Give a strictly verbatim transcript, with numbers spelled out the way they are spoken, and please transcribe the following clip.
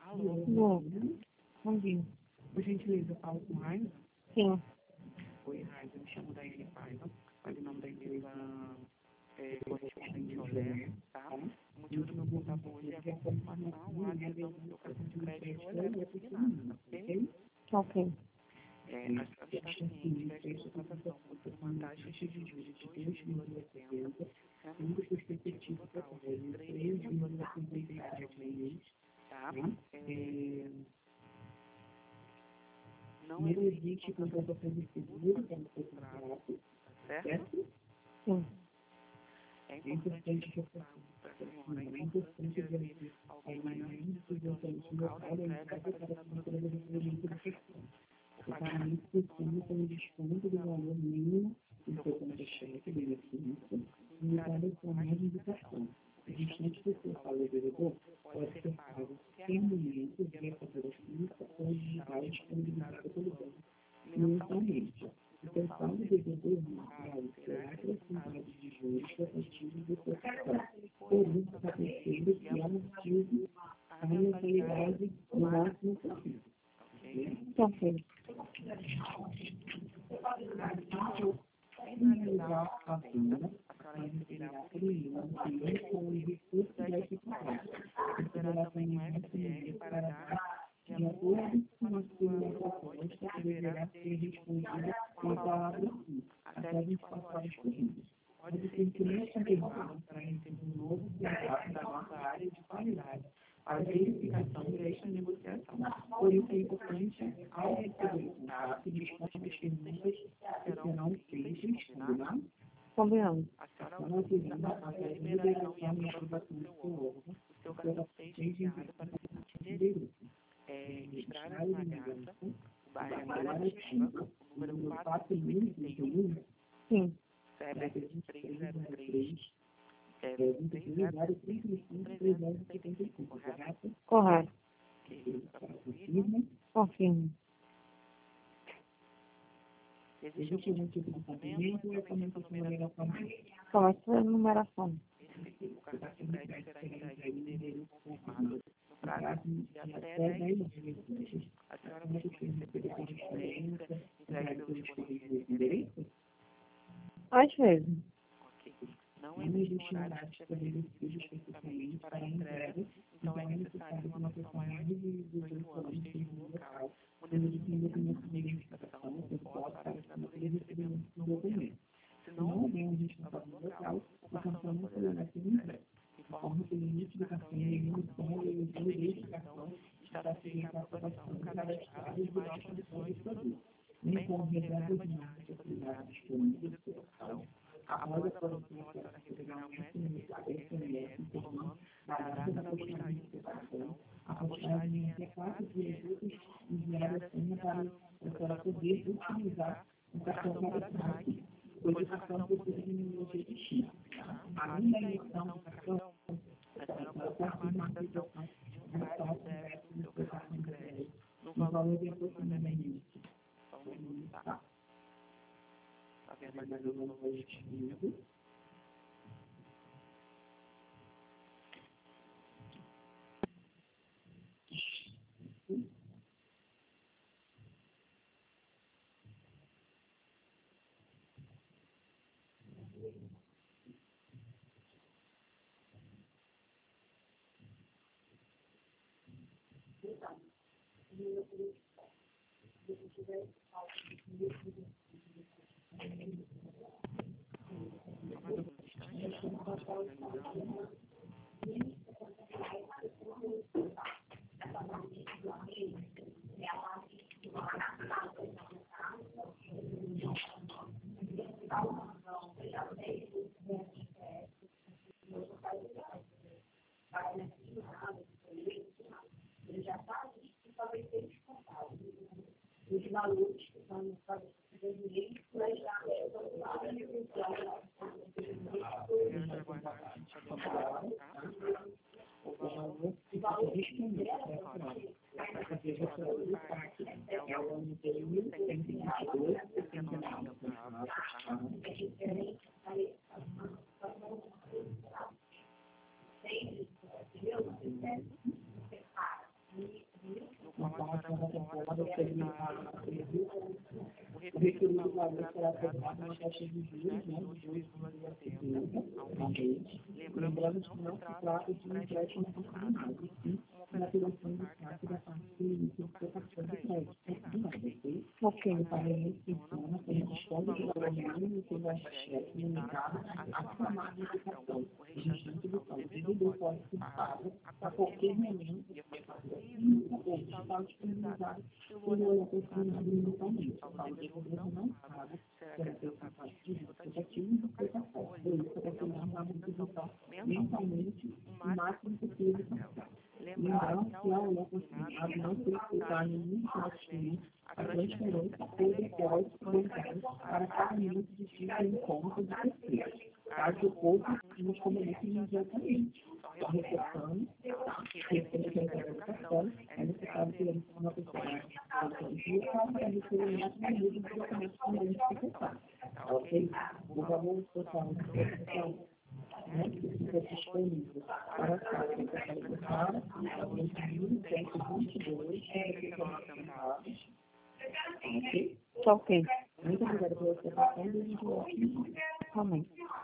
Alô, Bom dia. por gentileza, eu falo com Raiza. Sim. Oi, Raiza, eu me chamo Daiane Paiva, mas o nome da empresa é Correspondente Olé, tá? O motivo do meu contato hoje é a confirmação, a adesão do seu cartão de crédito Olé consignado, ok? Ok. É, a senhora está ciente desta contratação possui uma taxa de juros de dois vírgula setenta, sendo que o custo efetivo total de três vírgula setenta e sete ao mês, tá? É, não existe contratação de seguro para o contrato, tá certo? Sim. É importante ressaltar para a senhora a importância de haver alguém maior de dezoito anos no local da entrega para a assinatura do documento do cartão. O pagamento funciona como desconto do valor mínimo do seu conta-cheque de benefício em cada personagem do cartão. O restante do seu saldo devedor pode ser pago a qualquer momento via fatura física ou digital disponibilizada pelo banco. Mensalmente, o seu saldo devedor mensal será acrescentado de juros efetivos do seu cartão, por isso está terceiro que é motivo a mensalidade o máximo possível. Ok. Finalizar a venda, a senhora receberá por e-mail um link com o recurso da equipamento. Receberá também um S M S para dar, de acordo com a sua proposta, que deverá ser respondida com a palavra sim, até vinte e quatro horas corridas. Pode ser que neste intervalo para receber um novo contrato da nossa área de qualidade, para verificação desta negociação. Por isso é importante, ao receber o contrato, responda as perguntas que serão feitas, combinado? Combinado. A senhora utiliza a liberação e aprovação do seu órgão. O seu cartão seja enviado para o seguinte endereço. É, Estrada de Magata, o bairro Guaratinga, o número quatro mil e trinta e um, Sim. C E P três zero três, é, três zero três cinco três zero setenta e cinco, correto? Correto. Ok, a senhora confirma. Confirmo. Existe algum tipo de pagamento ou é somente a numeração? Somente a numeração. O cartão de crédito será entregue no endereço confirmado no prazo de até dez dias úteis. A senhora vai receber transferência, entregue pelos correios nesse endereço? Às vezes. Ok. Não existe um horário estabelecido especificamente para a entrega, então é necessário que uma pessoa maior de dezoito anos esteja no local, podendo de documento de identificação com foto para assinatura e recebimento do documento. Se não houver um responsável no local, o cartão não poderá ser entregue. Informa que o limite do cartão e a emissão e o uso deste cartão está sujeito à aprovação cadastrada e demais condições do produto, bem como reservas de marcas autoridades disponíveis da sua cartão. Após a aprovação, a senhora receberá um S M S informando da data da postagem do seu cartão. A postagem é até quatro dias úteis enviada a senha para a senhora poder utilizar o cartão para saque, pois o cartão possui tecnologia de chip. Além da emissão do cartão, a senhora pode confirmar a realização de um saldo débito do seu cartão de crédito no valor de aproximadamente. Só um minuto, tá? Está vendo mais ou menos o disponível. no qual a senhora concorda determinar o referido valor será cobrado uma taxa de juros, né, de dois vírgula setenta ao mês. Lembrando que não se trata de um empréstimo consignado, e sim uma operação de saque da parte do cartão de crédito. Ok. O pagamento funciona como desconto de valor mínimo que vai cheque limitado à sua margem de cartão, o restante do saldo devedor pode ser pago a qualquer momento e ou está disponibilizado pelo oportunidade inicialmente. O saldo devedor não pago será acrescentado de rotativo e interpretação. Por isso, é preciso dar retribuição mensalmente o máximo possível. Lembrando que ao oportunidade não se executar nenhum transferência, a transferência ou depósito bancário para pagamento de título em conta de terceiros, caso ocorra nos comunique imediatamente. Só reforçando que, referente à entrega do cartão, é necessário ter uma pessoa autorizada para receber mais uma medida de documentos com identificação. Ok? O valor total da transação que fica disponível para a taxa de para dois mil cento e vinte e dois centavos. Ok? Tá ok. Muito obrigada pela sua atenção e um ótimo dia. Amém.